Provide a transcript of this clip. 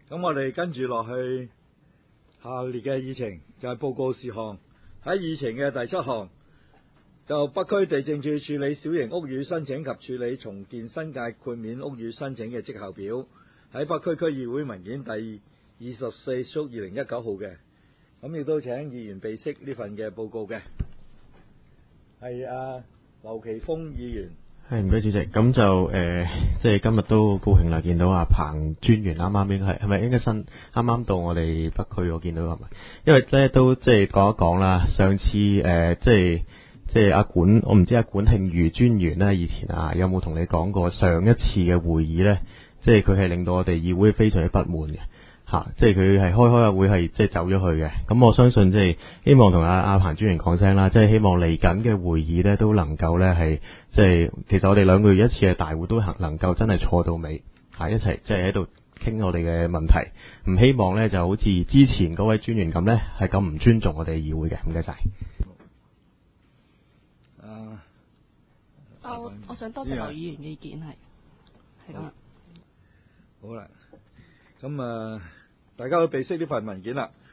咁我哋跟住落去下列嘅議程，就係報告事項。喺議程嘅第7項，就北區地政處處理小型屋宇申請及處理重建新界豁免屋宇申請嘅績效表，喺北區區議會文件第24/2019號嘅。咁亦都請議員備悉呢份嘅報告嘅。係劉奇峰議員。 係，唔該主席。咁就即係今日都好高興啦，見到阿彭專員啱啱係咪應該啱啱到我哋北區，我見到係咪？因為咧都即係講一講啦，上次即係阿管，我唔知阿管慶瑜專員咧以前有冇同你講過上一次嘅會議咧，即係佢係令到我哋議會非常之不滿嘅。即係佢係開下會係即係走咗去嘅。咁我相信即係希望同阿彭專員講聲啦，即係希望嚟緊嘅會議咧都能夠咧係即係其實我哋2個月一次嘅大會都能夠真係坐到尾一齊即係喺度傾我哋嘅問題，唔希望咧就好似之前嗰位專員咁咧係咁唔尊重我哋議會嘅。唔該晒。 我想多謝劉議員嘅意見係咁啦。 好啦，咁大家都備悉呢份文件啦。